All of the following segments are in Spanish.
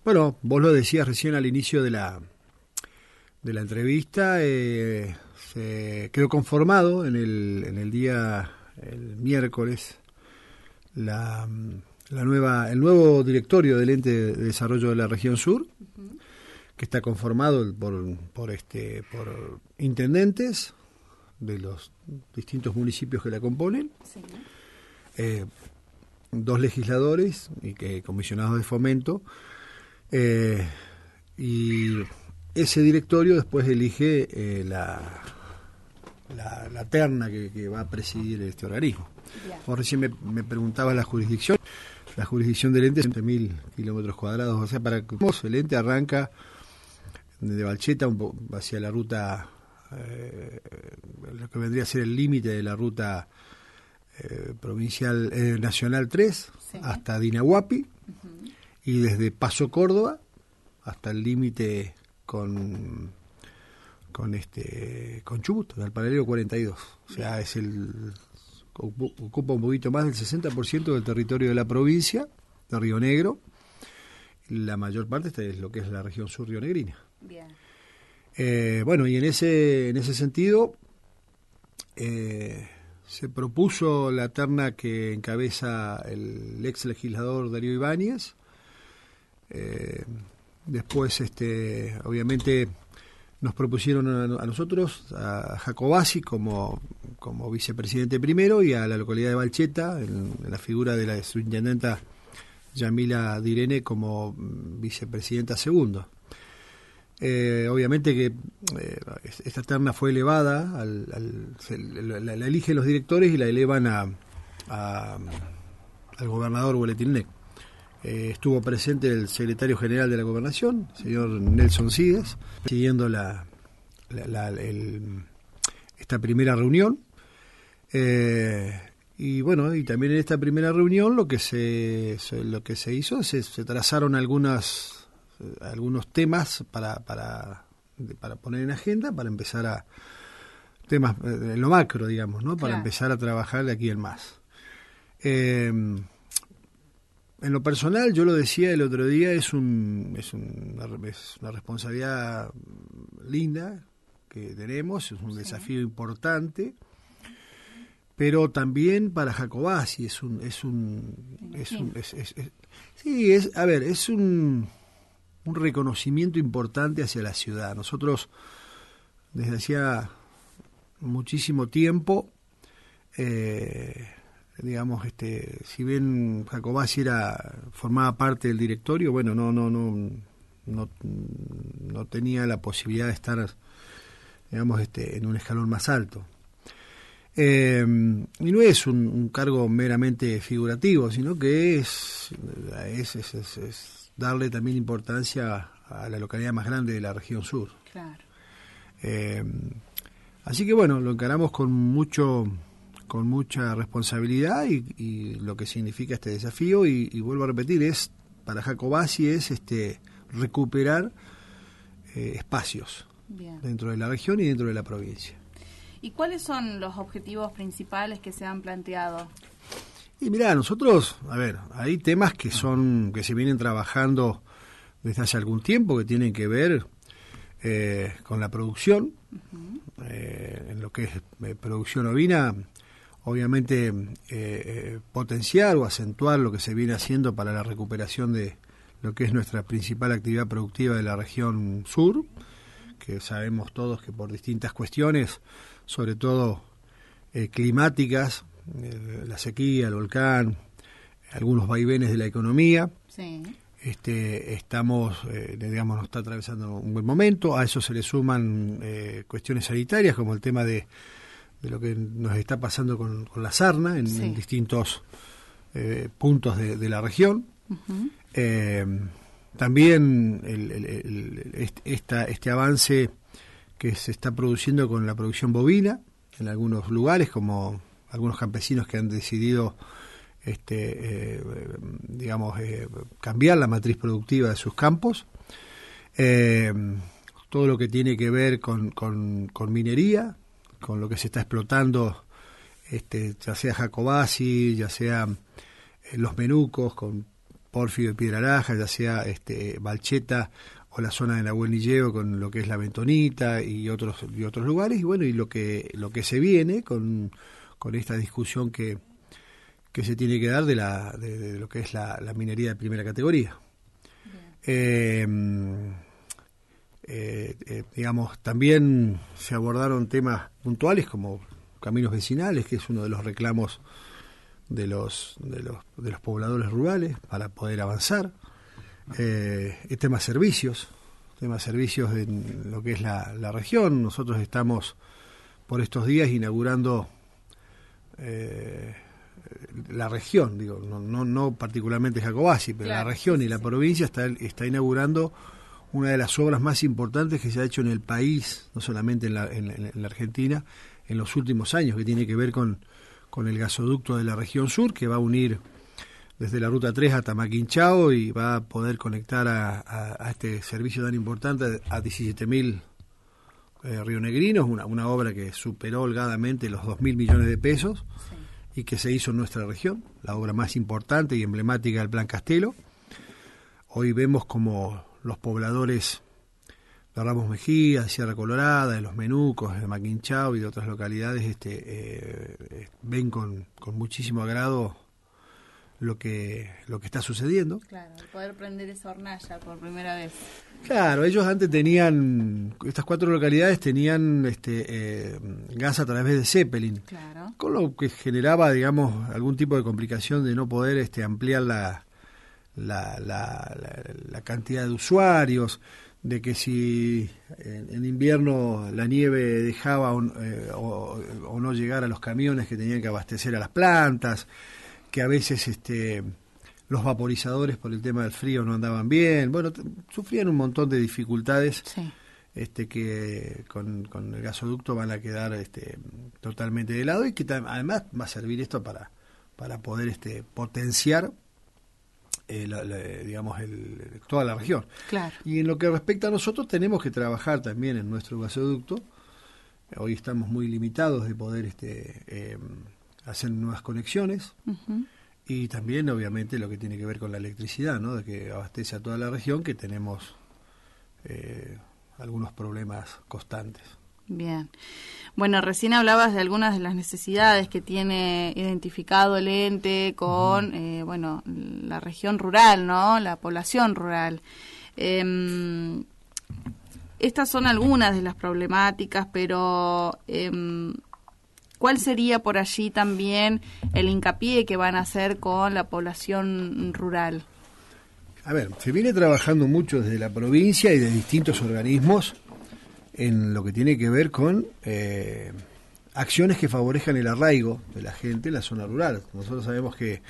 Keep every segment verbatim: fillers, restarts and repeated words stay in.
Bueno, vos lo decías recién al inicio de la de la entrevista, eh, se quedó conformado en el en el día el miércoles la, la nueva el nuevo directorio del ente de desarrollo de la región sur, uh-huh. que está conformado por por este por intendentes de los distintos municipios que la componen, sí. eh, dos legisladores y que comisionados de fomento. Eh, y ese directorio después elige eh, la, la, la terna que, que va a presidir este organismo. Yeah. Vos recién me, me preguntabas la jurisdicción. La jurisdicción del ente es veinte mil kilómetros cuadrados. O sea, para que el ente arranca de Balcheta un po- hacia la ruta, eh, lo que vendría a ser el límite de la ruta eh, provincial eh, nacional tres, sí. hasta Dinahuapi. Uh-huh. Y desde Paso Córdoba hasta el límite con con este con Chubut, al paralelo cuarenta y dos. O sea, es el ocupa un poquito más del sesenta por ciento del territorio de la provincia de Río Negro. La mayor parte esta es lo que es la región sur rionegrina. Bien. Eh, bueno, y en ese en ese sentido eh, se propuso la terna que encabeza el ex legislador Darío Ibáñez. Eh, después, este, obviamente, nos propusieron a, a nosotros, a Jacobasi como, como vicepresidente primero y a la localidad de Balcheta, en, en la figura de la subintendenta Yamila Direne como vicepresidenta segundo. Eh, obviamente que eh, esta terna fue elevada, al, al, se, la, la eligen los directores y la elevan a, a, al gobernador Boletín. Eh, estuvo presente el secretario general de la Gobernación, el señor Nelson Sides, siguiendo la, la, la, el, esta primera reunión. Eh, y bueno, y también en esta primera reunión lo que se, se lo que se hizo, se, se trazaron algunas algunos temas para, para, para poner en agenda, para empezar a temas en lo macro, digamos, ¿no? Para claro. empezar a trabajar de aquí en más. Eh, En lo personal, yo lo decía el otro día, es, un, es, un, una, es una responsabilidad linda que tenemos, es un sí. desafío importante, pero también para Jacobasi es un, es un, es un, es, es, es, sí, es, a ver, es un, un reconocimiento importante hacia la ciudad. Nosotros desde hacía muchísimo tiempo, eh, digamos, este, si bien Jacobasi era formaba parte del directorio, bueno, no no no no no tenía la posibilidad de estar, digamos, este, en un escalón más alto. Eh, y no es un, un cargo meramente figurativo, sino que es es, es, es es darle también importancia a la localidad más grande de la región sur. Claro. Eh, así que bueno, lo encaramos con mucho con mucha responsabilidad y, y lo que significa este desafío y, y vuelvo a repetir, es para Jacobasi es este recuperar eh, espacios Bien. dentro de la región y dentro de la provincia. ¿Y cuáles son los objetivos principales que se han planteado? Y mirá, nosotros, a ver, hay temas que son que se vienen trabajando desde hace algún tiempo que tienen que ver eh, con la producción, uh-huh. eh, en lo que es eh, producción ovina. Obviamente eh, eh, potenciar o acentuar lo que se viene haciendo para la recuperación de lo que es nuestra principal actividad productiva de la región sur, que sabemos todos que por distintas cuestiones, sobre todo eh, climáticas, eh, la sequía, el volcán, algunos vaivenes de la economía, sí. este, estamos, eh, digamos, nos está atravesando un buen momento. A eso se le suman eh, cuestiones sanitarias como el tema de de lo que nos está pasando con, con la sarna en, sí. en distintos eh, puntos de, de la región. Uh-huh. Eh, también el, el, el, el, esta, este avance que se está produciendo con la producción bovina en algunos lugares, como algunos campesinos que han decidido este, eh, digamos, eh, cambiar la matriz productiva de sus campos. Eh, todo lo que tiene que ver con, con, con minería, con lo que se está explotando, este, ya sea Jacobasi, ya sea eh, los Menucos, con Pórfido y Piedra Laja, ya sea este, Balcheta o la zona de Nahuel Nilleo con lo que es la Bentonita y otros y otros lugares, y bueno, y lo que lo que se viene con, con esta discusión que, que se tiene que dar de la de, de lo que es la, la minería de primera categoría. Eh, eh, eh, digamos, también se abordaron temas puntuales como caminos vecinales, que es uno de los reclamos de los de los de los pobladores rurales para poder avanzar. Eh, el tema servicios, tema servicios en lo que es la, la región. Nosotros estamos por estos días inaugurando eh, la región, digo, no, no, no particularmente Jacobasi, pero claro, la región sí, y la sí. provincia está, está inaugurando una de las obras más importantes que se ha hecho en el país, no solamente en la, en, en la Argentina, en los últimos años, que tiene que ver con, con el gasoducto de la región sur, que va a unir desde la Ruta tres hasta Maquinchao y va a poder conectar a, a, a este servicio tan importante a diecisiete mil eh, rionegrinos, una, una obra que superó holgadamente los dos mil millones de pesos sí. y que se hizo en nuestra región, la obra más importante y emblemática del Plan Castelo. Hoy vemos como los pobladores de Ramos Mejía, de Sierra Colorada, de Los Menucos, de Maquinchao y de otras localidades este, eh, eh, ven con, con muchísimo agrado lo que lo que está sucediendo. Claro, poder prender esa hornalla por primera vez. Claro, ellos antes tenían, estas cuatro localidades tenían este eh, gas a través de Zeppelin, claro. con lo que generaba, digamos, algún tipo de complicación de no poder este ampliar la la, la, la, la cantidad de usuarios, de que si en, en invierno la nieve dejaba un, eh, o, o no llegara a los camiones que tenían que abastecer a las plantas, que a veces este los vaporizadores por el tema del frío no andaban bien, bueno, t- sufrían un montón de dificultades sí. este que con, con el gasoducto van a quedar este totalmente de lado y que tam- además va a servir esto para para poder este potenciar eh, la, la, digamos el, toda la región. Claro. Y en lo que respecta a nosotros tenemos que trabajar también en nuestro gasoducto. Hoy estamos muy limitados de poder este eh, hacer nuevas conexiones uh-huh. y también obviamente lo que tiene que ver con la electricidad, ¿no? De que abastece a toda la región, que tenemos eh, algunos problemas constantes. Bien. Bueno, recién hablabas de algunas de las necesidades que tiene identificado el ente con, uh-huh. eh, bueno, la región rural, ¿no? La población rural. Eh, estas son algunas de las problemáticas, pero eh, ¿cuál sería por allí también el hincapié que van a hacer con la población rural? A ver, se viene trabajando mucho desde la provincia y de distintos organismos en lo que tiene que ver con eh, acciones que favorezcan el arraigo de la gente en la zona rural. Nosotros sabemos que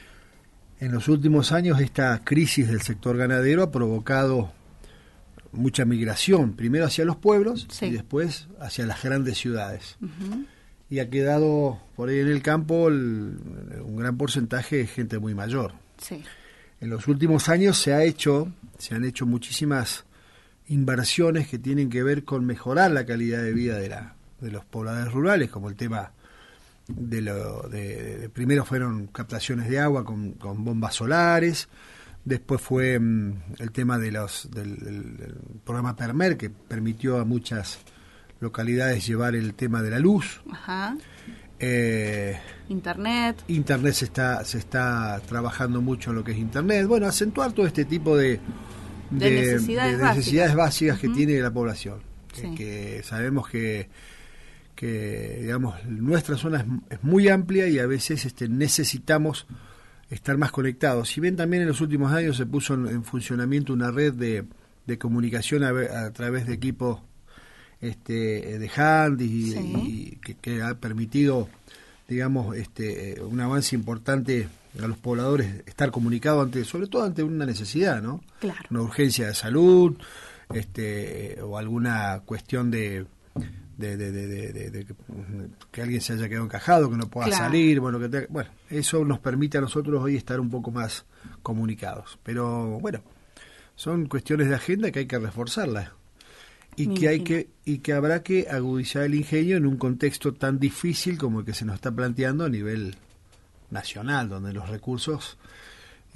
en los últimos años esta crisis del sector ganadero ha provocado mucha migración, primero hacia los pueblos sí. y después hacia las grandes ciudades. Uh-huh. Y ha quedado por ahí en el campo el, un gran porcentaje de gente muy mayor. Sí. En los últimos años se ha hecho, se han hecho muchísimas inversiones que tienen que ver con mejorar la calidad de vida de la de los pobladores rurales, como el tema de lo de, de primero fueron captaciones de agua con, con bombas solares, después fue um, el tema de los del, del, del programa Permer, que permitió a muchas localidades llevar el tema de la luz. Ajá. Eh, internet internet se está se está trabajando mucho en lo que es internet, bueno, acentuar todo este tipo de De, de necesidades, de necesidades básicas, básicas que uh-huh. tiene la población, sí. que, que sabemos que, que digamos nuestra zona es, es muy amplia y a veces este, necesitamos estar más conectados. Si bien también en los últimos años se puso en, en funcionamiento una red de, de comunicación a, a través de equipos este, de handys y, sí. y que, que ha permitido, digamos, este, un avance importante a los pobladores, estar comunicados ante, sobre todo ante una necesidad, ¿no? Claro. Una urgencia de salud, este, o alguna cuestión de de, de, de, de, de, de que alguien se haya quedado encajado, que no pueda claro. salir, bueno, que te, bueno, eso nos permite a nosotros hoy estar un poco más comunicados. Pero bueno, son cuestiones de agenda que hay que reforzarlas y Me que imagino. hay que y que habrá que agudizar el ingenio en un contexto tan difícil como el que se nos está planteando a nivel nacional, donde los recursos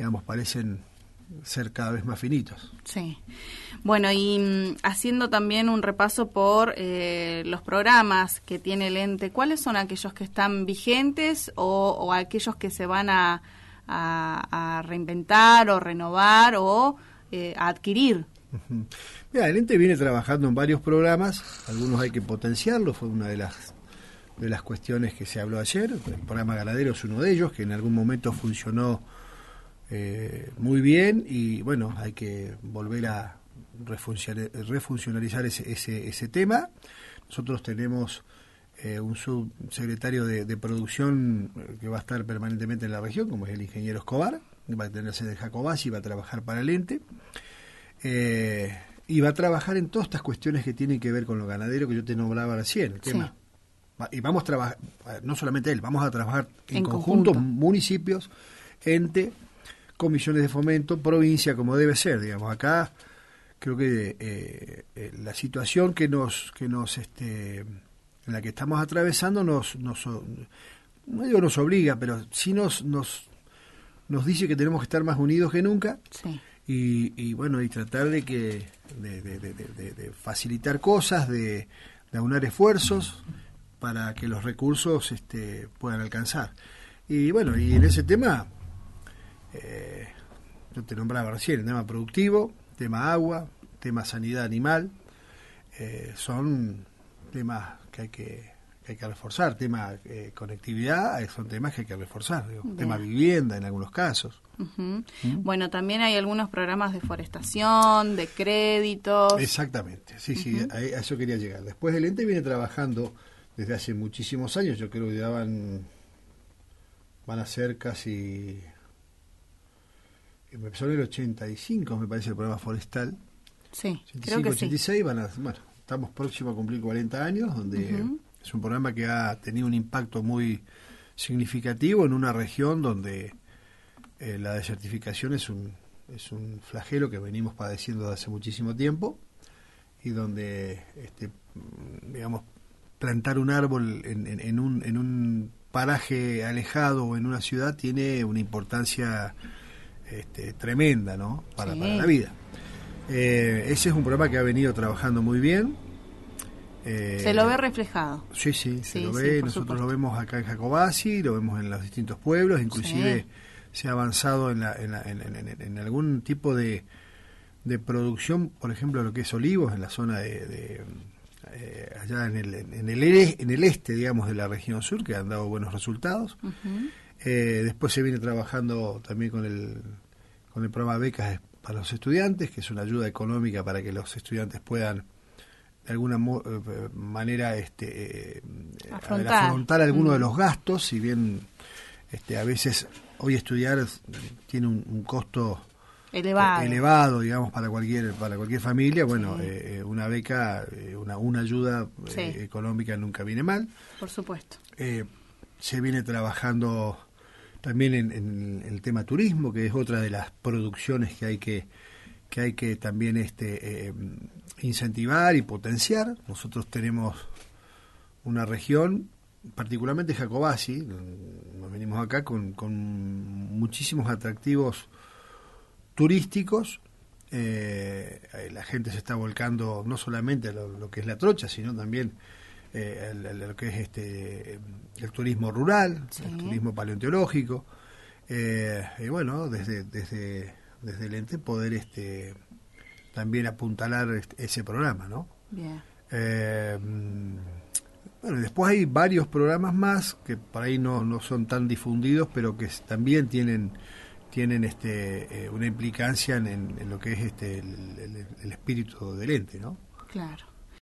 digamos, parecen ser cada vez más finitos. Sí. Bueno, y mm, haciendo también un repaso por eh, los programas que tiene el ente, ¿cuáles son aquellos que están vigentes o, o aquellos que se van a, a, a reinventar o renovar o eh, a adquirir? Uh-huh. Mira, el ente viene trabajando en varios programas, algunos hay que potenciarlos, fue una de las de las cuestiones que se habló ayer. El programa Ganadero es uno de ellos, que en algún momento funcionó Eh, muy bien, y bueno, hay que volver a refuncionalizar ese, ese, ese tema. Nosotros tenemos eh, un subsecretario de, de producción que va a estar permanentemente en la región, como es el ingeniero Escobar, va a tener sede de Jacobasi, va a trabajar para el ente, eh, y va a trabajar en todas estas cuestiones que tienen que ver con lo ganadero que yo te nombraba recién, el sí. tema. Y vamos a trabajar, no solamente él, vamos a trabajar en, en conjunto, conjunto, municipios, ente, comisiones de fomento, provincia, como debe ser, digamos. Acá creo que eh, eh, la situación que nos que nos este en la que estamos atravesando nos nos no digo nos obliga, pero sí nos nos nos dice que tenemos que estar más unidos que nunca. Sí. y, y bueno, y tratar de que de, de, de, de, de facilitar cosas, de, de aunar esfuerzos para que los recursos este puedan alcanzar. Y bueno, y en ese tema Eh, yo te nombraba recién el tema productivo, tema agua, tema sanidad animal, eh, son temas que hay que, que hay que reforzar, tema eh, conectividad, son temas que hay que reforzar, digo, tema vivienda en algunos casos. Uh-huh. ¿Mm? Bueno, también hay algunos programas de forestación, de créditos. Exactamente, sí, sí, uh-huh. a, a eso quería llegar. Después el ente viene trabajando desde hace muchísimos años, yo creo que ya van, van a ser casi... empezó en el ochenta y cinco, me parece, el programa forestal. Sí, ochenta y cinco, creo que ochenta y seis, sí. Van a, bueno, estamos próximos a cumplir cuarenta años, donde uh-huh. es un programa que ha tenido un impacto muy significativo en una región donde eh, la desertificación es un, es un flagelo que venimos padeciendo desde hace muchísimo tiempo, y donde, este, digamos, plantar un árbol en, en, en, un, en un paraje alejado o en una ciudad tiene una importancia Este, tremenda, ¿no? Para, sí. para la vida. Eh, ese es un programa que ha venido trabajando muy bien. Eh, se lo ve reflejado. Sí, sí, se sí, lo sí, ve. Nosotros supuesto. lo vemos acá en Jacobasi, lo vemos en los distintos pueblos, inclusive sí. se ha avanzado en, la, en, la, en, en, en, en algún tipo de, de producción, por ejemplo, lo que es olivos en la zona de, de eh, allá en el, en el en el este, digamos, de la región sur, que han dado buenos resultados. Uh-huh. Eh, después se viene trabajando también con el con el programa Becas para los estudiantes, que es una ayuda económica para que los estudiantes puedan de alguna mo- eh, manera este eh, afrontar, afrontar algunos mm. de los gastos, si bien este a veces hoy estudiar tiene un, un costo elevado. elevado, digamos, para cualquier para cualquier familia. Bueno, sí. eh, una beca, eh, una, una ayuda sí. eh, económica nunca viene mal. Por supuesto. Eh, se viene trabajando también en, en el tema turismo, que es otra de las producciones que hay que que hay que también este eh, incentivar y potenciar. Nosotros tenemos una región, particularmente Jacobasi, nos venimos acá con, con muchísimos atractivos turísticos. Eh, la gente se está volcando no solamente a lo, lo que es la trocha, sino también eh, el, el, lo que es este el turismo rural, sí. el turismo paleontológico, eh, y bueno, desde desde desde el ente poder este también apuntalar este, ese programa, ¿no? Bien. Eh, bueno, después hay varios programas más que por ahí no, no son tan difundidos, pero que también tienen tienen este eh, una implicancia en, en, en lo que es este el, el, el espíritu del ente, ¿no? Claro.